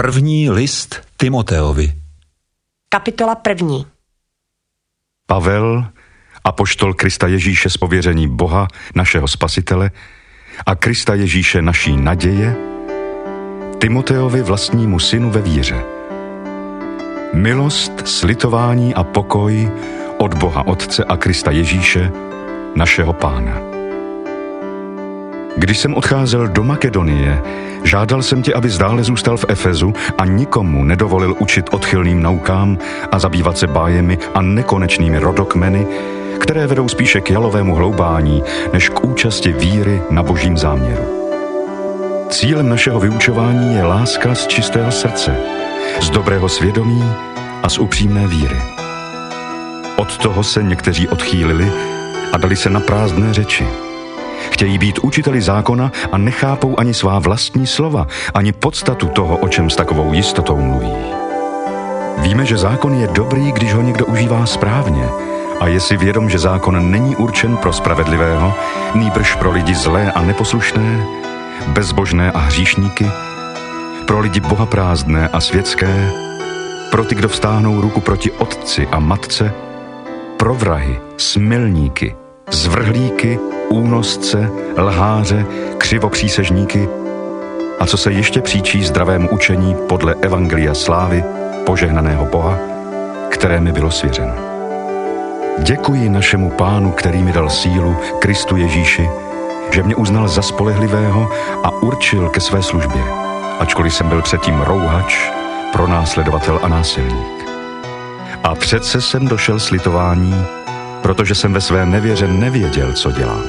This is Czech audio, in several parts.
První list Timoteovi. Kapitola 1. Pavel, apoštol Krista Ježíše z pověření Boha, našeho Spasitele, a Krista Ježíše naší naděje, Timoteovi vlastnímu synu ve víře. Milost, slitování a pokoj od Boha Otce a Krista Ježíše, našeho Pána. Když jsem odcházel do Makedonie, žádal jsem tě, abys dále zůstal v Efezu a nikomu nedovolil učit odchylným naukám a zabývat se bájemi a nekonečnými rodokmeny, které vedou spíše k jalovému hloubání, než k účasti víry na božím záměru. Cílem našeho vyučování je láska z čistého srdce, z dobrého svědomí a z upřímné víry. Od toho se někteří odchýlili a dali se na prázdné řeči. Chtějí být učiteli zákona a nechápou ani svá vlastní slova, ani podstatu toho, o čem s takovou jistotou mluví. Víme, že zákon je dobrý, když ho někdo užívá správně, a je si vědom, že zákon není určen pro spravedlivého, nýbrž pro lidi zlé a neposlušné, bezbožné a hříšníky, pro lidi bohaprázdné a světské, pro ty, kdo vztáhnou ruku proti otci a matce, pro vrahy, smilníky, zvrhlíky, únosce, lháře, křivopřísežníky a co se ještě příčí zdravému učení podle evangelia slávy požehnaného Boha, které mi bylo svěřeno. Děkuji našemu Pánu, který mi dal sílu, Kristu Ježíši, že mě uznal za spolehlivého a určil ke své službě, ačkoliv jsem byl předtím rouhač, pronásledovatel a násilník. A přece jsem došel slitování, protože jsem ve své nevěře nevěděl, co dělám.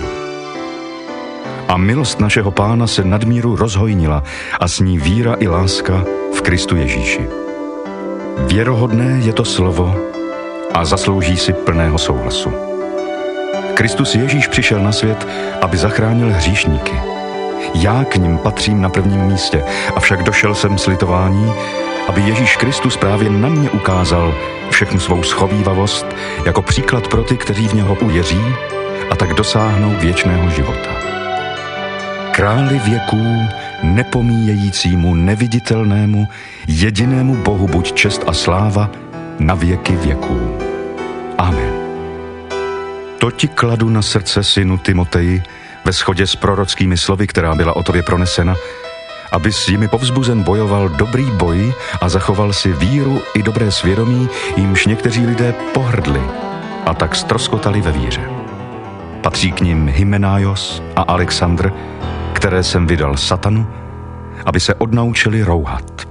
A milost našeho Pána se nadmíru rozhojnila a s ní víra i láska v Kristu Ježíši. Věrohodné je to slovo a zaslouží si plného souhlasu. Kristus Ježíš přišel na svět, aby zachránil hříšníky. Já k nim patřím na prvním místě, avšak došel jsem slitování, aby Ježíš Kristus právě na mě ukázal všechnu svou schovívavost jako příklad pro ty, kteří v něho uvěří a tak dosáhnou věčného života. Králi věků, nepomíjejícímu, neviditelnému, jedinému Bohu buď čest a sláva na věky věků. Amen. To ti kladu na srdce, synu Timoteji, ve shodě s prorockými slovy, která byla o tobě pronesena, abys jimi povzbuzen bojoval dobrý boj a zachoval si víru i dobré svědomí, jímž někteří lidé pohrdli a tak ztroskotali ve víře. Patří k nim Hymenaios a Alexandr, které jsem vydal satanu, aby se odnaučili rouhat.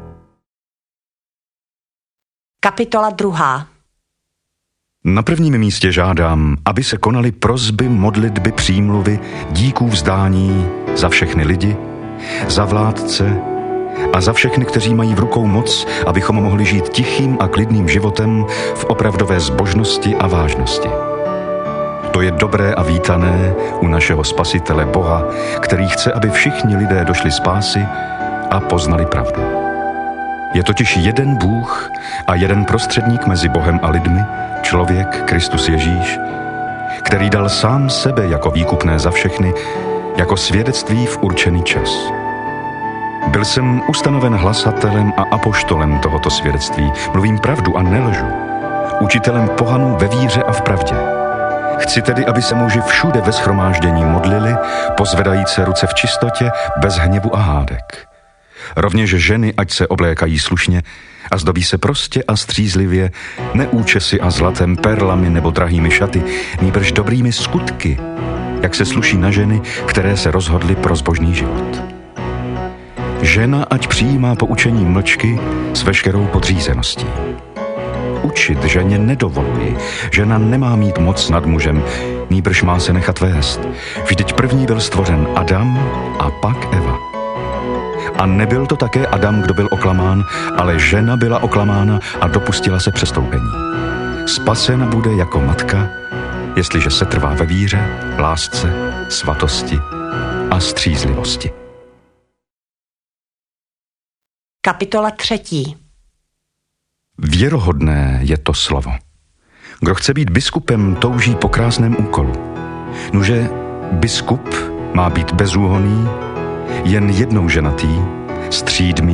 Kapitola 2. Na prvním místě žádám, aby se konaly prosby, modlitby, přímluvy, díků vzdání za všechny lidi, za vládce a za všechny, kteří mají v rukou moc, abychom mohli žít tichým a klidným životem v opravdové zbožnosti a vážnosti. To je dobré a vítané u našeho Spasitele Boha, který chce, aby všichni lidé došli spásy a poznali pravdu. Je totiž jeden Bůh a jeden prostředník mezi Bohem a lidmi, člověk Kristus Ježíš, který dal sám sebe jako výkupné za všechny, jako svědectví v určený čas. Byl jsem ustanoven hlasatelem a apoštolem tohoto svědectví. Mluvím pravdu a nelžu. Učitelem pohanů ve víře a v pravdě. Chci tedy, aby se muži všude ve shromáždění modlili, pozvedajíc se ruce v čistotě, bez hněvu a hádek. Rovněž ženy, ať se oblékají slušně a zdobí se prostě a střízlivě, ne účesy a zlatem, perlami nebo drahými šaty, nýbrž dobrými skutky, jak se sluší na ženy, které se rozhodly pro zbožný život. Žena ať přijímá poučení mlčky s veškerou podřízeností. Učit ženě nedovoluji. Žena nemá mít moc nad mužem, nýbrž má se nechat vést. Vždyť první byl stvořen Adam a pak Eva. A nebyl to také Adam, kdo byl oklamán, ale žena byla oklamána a dopustila se přestoupení. Spasena bude jako matka, jestliže se trvá ve víře, lásce, svatosti a střízlivosti. Kapitola 3. Věrohodné je to slovo. Kdo chce být biskupem, touží po krásném úkolu. Nuže biskup má být bezúhonný, jen jednou ženatý, střídmý,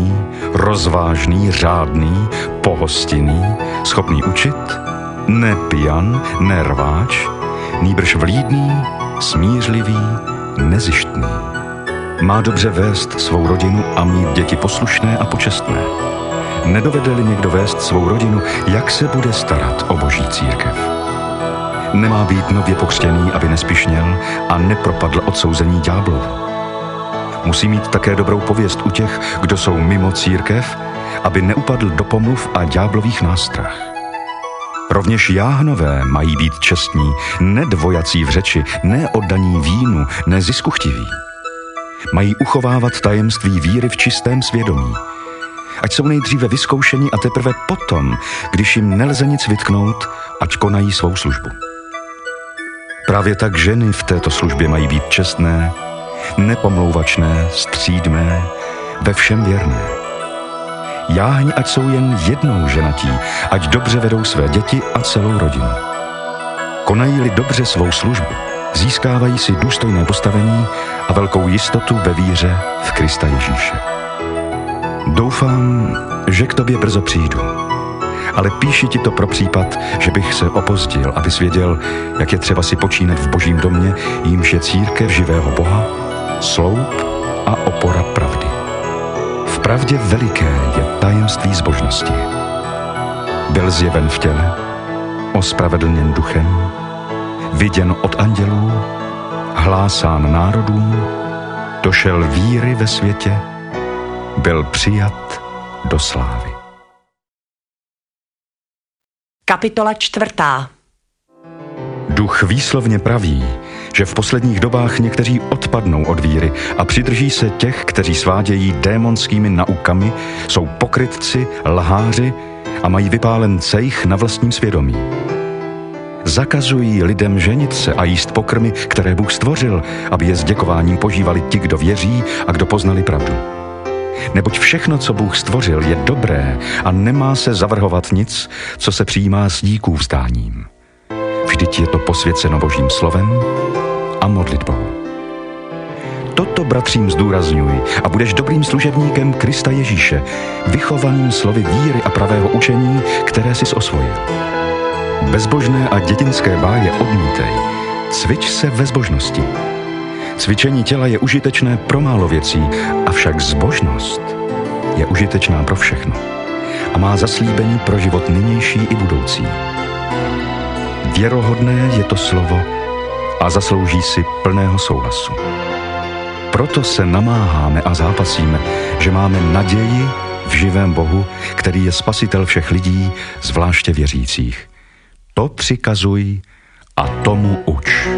rozvážný, řádný, pohostinný, schopný učit, ne pijan, ne rváč, nýbrž vlídný, smířlivý, nezištný. Má dobře vést svou rodinu a mít děti poslušné a počestné. Nedovede-li někdo vést svou rodinu, jak se bude starat o boží církev? Nemá být nově pokřtěný, aby nespišněl a nepropadl odsouzení ďáblovu. Musí mít také dobrou pověst u těch, kdo jsou mimo církev, aby neupadl do pomluv a ďáblových nástrah. Rovněž jáhnové mají být čestní, ne dvojací v řeči, ne oddaní vínu, ne ziskuchtiví. Mají uchovávat tajemství víry v čistém svědomí. Ať jsou nejdříve vyzkoušeni a teprve potom, když jim nelze nic vytknout, ať konají svou službu. Právě tak ženy v této službě mají být čestné, nepomlouvačné, střídmé, ve všem věrné. Jáhni ať jsou jen jednou ženatí, ať dobře vedou své děti a celou rodinu. Konají-li dobře svou službu, získávají si důstojné postavení a velkou jistotu ve víře v Krista Ježíše. Doufám, že k tobě brzo přijdu, ale píši ti to pro případ, že bych se opozdil, abys věděl, jak je třeba si počínat v božím domě, jímž je církev živého Boha, sloup a opora pravdy. V pravdě veliké je tajemství zbožnosti. Byl zjeven v těle, ospravedlněn duchem, viděn od andělů, hlásán národům, došel víry ve světě, byl přijat do slávy. Kapitola 4. Duch výslovně praví, že v posledních dobách někteří odpadnou od víry a přidrží se těch, kteří svádějí démonskými naukami, jsou pokrytci, lháři a mají vypálen cejch na vlastním svědomí. Zakazují lidem ženit se a jíst pokrmy, které Bůh stvořil, aby je s děkováním požívali ti, kdo věří a kdo poznali pravdu. Neboť všechno, co Bůh stvořil, je dobré a nemá se zavrhovat nic, co se přijímá s díků vzdáním. Vždyť je to posvěceno Božím slovem a modlitbou. Toto, bratřím, zdůrazňuj a budeš dobrým služebníkem Krista Ježíše, vychovaným slovy víry a pravého učení, které jsi osvojil. Bezbožné a dětinské báje odmítej, cvič se ve zbožnosti. Cvičení těla je užitečné pro málo věcí, avšak zbožnost je užitečná pro všechno a má zaslíbení pro život nynější i budoucí. Věrohodné je to slovo a zaslouží si plného souhlasu. Proto se namáháme a zápasíme, že máme naději v živém Bohu, který je spasitel všech lidí, zvláště věřících. To přikazuj a tomu uč.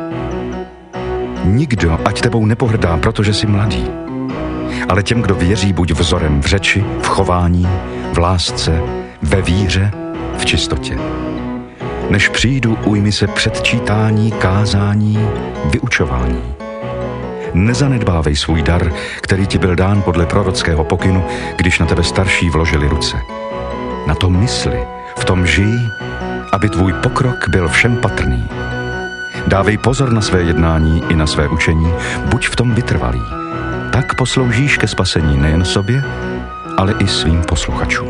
Nikdo ať tebou nepohrdá, protože jsi mladý. Ale těm, kdo věří, buď vzorem v řeči, v chování, v lásce, ve víře, v čistotě. Než přijdu, ujmi se předčítání, kázání, vyučování. Nezanedbávej svůj dar, který ti byl dán podle prorockého pokynu, když na tebe starší vložili ruce. Na to mysli, v tom žij, aby tvůj pokrok byl všem patrný. Dávej pozor na své jednání i na své učení, buď v tom vytrvalý. Tak posloužíš ke spasení nejen sobě, ale i svým posluchačům.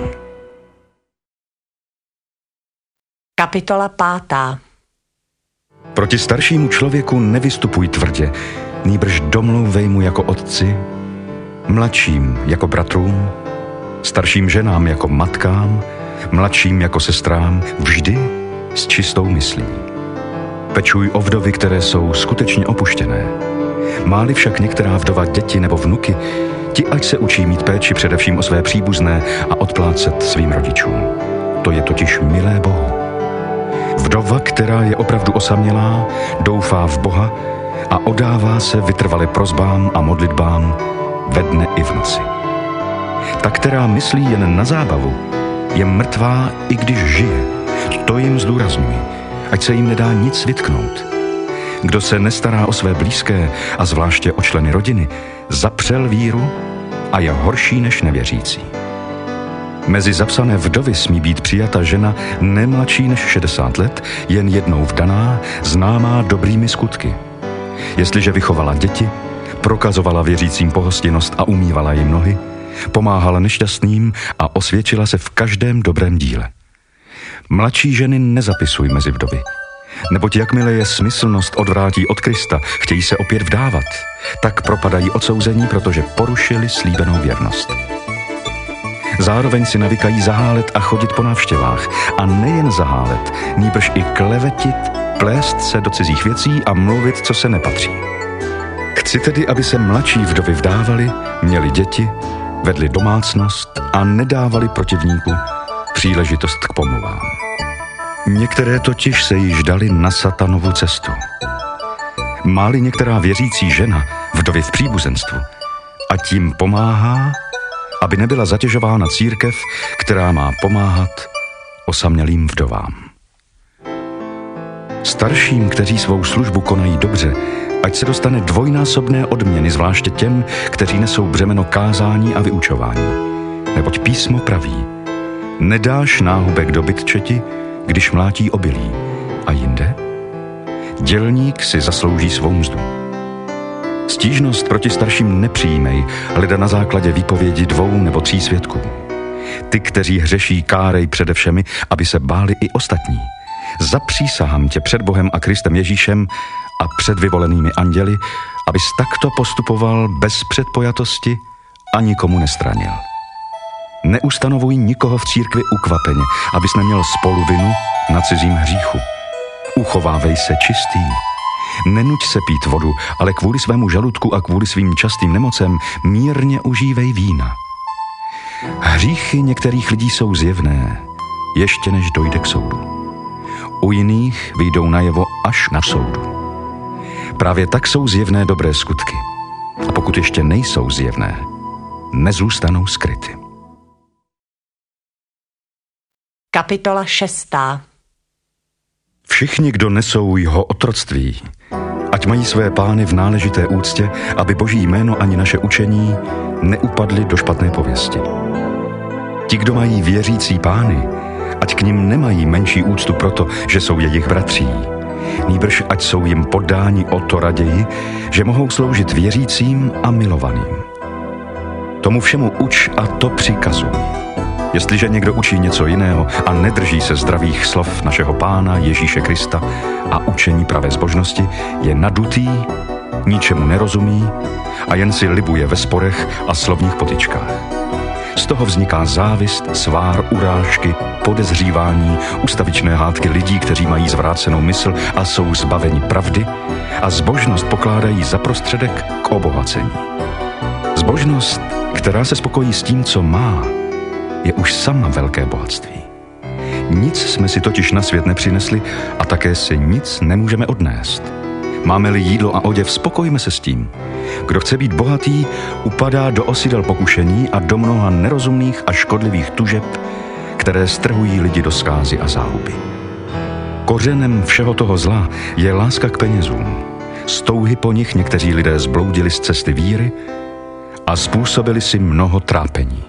Kapitola 5. Proti staršímu člověku nevystupuj tvrdě, nýbrž domlouvej mu jako otci, mladším jako bratrům, starším ženám jako matkám, mladším jako sestrám, vždy s čistou myslí. Pečuj o vdovy, které jsou skutečně opuštěné. Má-li však některá vdova děti nebo vnuky, ti ať se učí mít péči především o své příbuzné a odplácet svým rodičům. To je totiž milé Bohu. Vdova, která je opravdu osamělá, doufá v Boha a oddává se vytrvale prosbám a modlitbám ve dne i v noci. Ta, která myslí jen na zábavu, je mrtvá, i když žije. To jim zdůrazňuji, ať se jim nedá nic vytknout. Kdo se nestará o své blízké a zvláště o členy rodiny, zapřel víru a je horší než nevěřící. Mezi zapsané vdovy smí být přijata žena nemladší než 60 let, jen jednou vdaná, známá dobrými skutky. Jestliže vychovala děti, prokazovala věřícím pohostinnost a umývala jim nohy, pomáhala nešťastným a osvědčila se v každém dobrém díle. Mladší ženy nezapisuj mezi vdovy, neboť jakmile je smyslnost odvrátí od Krista, chtějí se opět vdávat, tak propadají odsouzení, protože porušili slíbenou věrnost. Zároveň si navykají zahálet a chodit po návštěvách. A nejen zahálet, nýbrž i klevetit, plést se do cizích věcí a mluvit, co se nepatří. Chci tedy, aby se mladší vdovy vdávali, měli děti, vedli domácnost a nedávali protivníku příležitost k pomluvám. Některé totiž se již dali na satanovu cestu. Má-li některá věřící žena vdovy v příbuzenstvu a tím pomáhá, aby nebyla zatěžována církev, která má pomáhat osamělým vdovám. Starším, kteří svou službu konají dobře, ať se dostane dvojnásobné odměny, zvláště těm, kteří nesou břemeno kázání a vyučování. Neboť písmo praví: nedáš náhubek do bytčeti, když mlátí obilí. A jinde? Dělník si zaslouží svou mzdu. Stížnost proti starším nepřijímej, leda na základě výpovědi 2 nebo 3 svědků. Ty, kteří hřeší, kárej přede všemi, aby se báli i ostatní. Zapřísahám tě před Bohem a Kristem Ježíšem a před vyvolenými anděli, abys takto postupoval bez předpojatosti a nikomu nestranil. Neustanovuj nikoho v církvi ukvapeně, abys neměl spoluvinu na cizím hříchu. Uchovávej se čistý. Nenuť se pít vodu, ale kvůli svému žaludku a kvůli svým častým nemocem mírně užívej vína. Hříchy některých lidí jsou zjevné, ještě než dojde k soudu. U jiných vyjdou najevo až na soudu. Právě tak jsou zjevné dobré skutky. A pokud ještě nejsou zjevné, nezůstanou skryty. Kapitola 6. Všichni, kdo nesou jeho otroctví, ať mají své pány v náležité úctě, aby Boží jméno ani naše učení neupadly do špatné pověsti. Ti, kdo mají věřící pány, ať k nim nemají menší úctu proto, že jsou jejich bratří, nýbrž ať jsou jim poddáni o to raději, že mohou sloužit věřícím a milovaným. Tomu všemu uč a to přikazuj. Jestliže někdo učí něco jiného a nedrží se zdravých slov našeho Pána Ježíše Krista a učení pravé zbožnosti, je nadutý, ničemu nerozumí a jen si libuje ve sporech a slovních potyčkách. Z toho vzniká závist, svár, urážky, podezřívání, ustavičné hádky lidí, kteří mají zvrácenou mysl a jsou zbaveni pravdy a zbožnost pokládají za prostředek k obohacení. Zbožnost, která se spokojí s tím, co má, je už sama velké bohatství. Nic jsme si totiž na svět nepřinesli a také si nic nemůžeme odnést. Máme-li jídlo a oděv, spokojíme se s tím. Kdo chce být bohatý, upadá do osidel pokušení a do mnoha nerozumných a škodlivých tužeb, které strhují lidi do zkázy a záhuby. Kořenem všeho toho zla je láska k penězům. Z touhy po nich někteří lidé zbloudili z cesty víry a způsobili si mnoho trápení.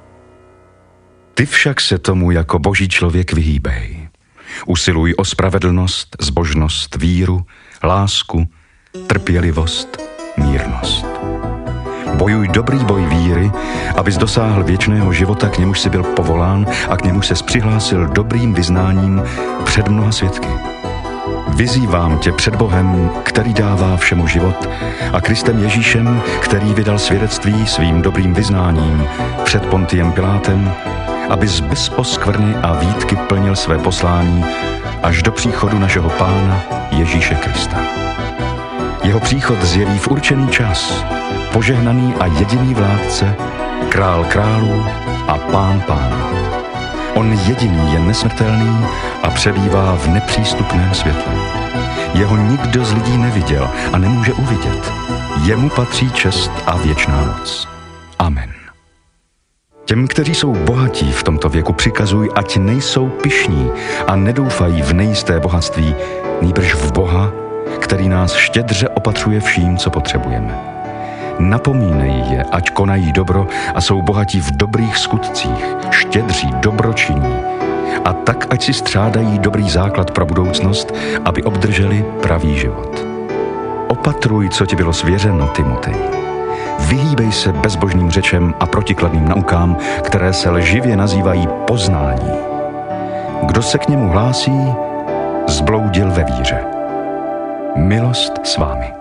Ty však se tomu jako boží člověk vyhýbej. Usiluj o spravedlnost, zbožnost, víru, lásku, trpělivost, mírnost. Bojuj dobrý boj víry, abys dosáhl věčného života, k němuž si byl povolán a k němuž ses přihlásil dobrým vyznáním před mnoha svědky. Vyzývám tě před Bohem, který dává všemu život, a Kristem Ježíšem, který vydal svědectví svým dobrým vyznáním před Pontiem Pilátem, abys bez poskvrny a výtky plnil své poslání až do příchodu našeho Pána Ježíše Krista. Jeho příchod zjeví v určený čas, požehnaný a jediný vládce, král králů a pán pánů. On jediný je nesmrtelný a přebývá v nepřístupném světle. Jeho nikdo z lidí neviděl a nemůže uvidět. Jemu patří čest a věčná moc. Amen. Těm, kteří jsou bohatí v tomto věku, přikazuj, ať nejsou pyšní a nedoufají v nejisté bohatství, nýbrž v Boha, který nás štědře opatřuje vším, co potřebujeme. Napomínej je, ať konají dobro a jsou bohatí v dobrých skutcích, štědří, dobročinní, a tak, ať si střádají dobrý základ pro budoucnost, aby obdrželi pravý život. Opatruj, co ti bylo svěřeno, Timotej. Vyhýbej se bezbožným řečem a protikladným naukám, které se lživě nazývají poznání. Kdo se k němu hlásí, zbloudil ve víře. Milost s vámi.